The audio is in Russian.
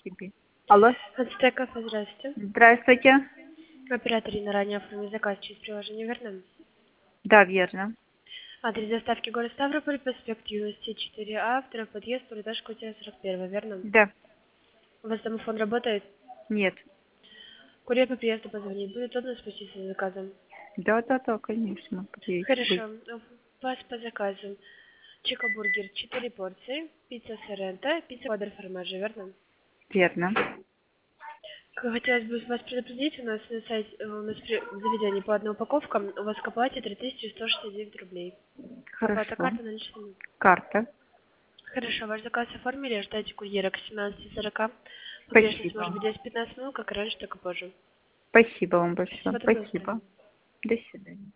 тебе. Алло, Ацтека, здравствуйте. здравствуйте. Оператор на ранее оформил заказ через приложение, верно? Да, верно. Адрес доставки город Ставрополь, проспект Юности, 4А, второй подъезд, второй этаж, квартира 41, верно? Да, У вас домофон работает? нет. Курьер по приезду позвонит. Будет удобно спуститься с заказом? Да, конечно, приедете быть. Хорошо. У вас по заказу чикабургер 4 порции, пицца соренто, пицца квадро формаджи, верно? Верно. Хотелось бы вас предупредить, у нас на сайте, у нас в заведении по одной упаковка, у вас к оплате 3169 рублей. Оплата Хорошо. карты наличными. Карта. Хорошо, ваш заказ оформили, ожидайте курьера к 17:40. Погрешность может Спасибо. быть 10-15 минут, как и раньше, так и позже. Спасибо вам большое. Всего доброго, до Спасибо. свидания. До свидания.